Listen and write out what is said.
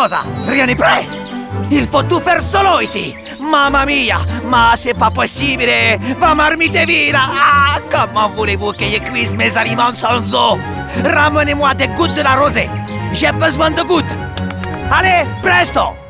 cosa? Rien n'est prêt? Il faut tout faire solo ici. Mamma mia, ma c'est pas possible. Ma marmite vira. Ah, comment voulez-vous que je cuise mes aliments sans eau? Ramenez-moi des gouttes de la rosée. J'ai besoin de gouttes. Allez, presto!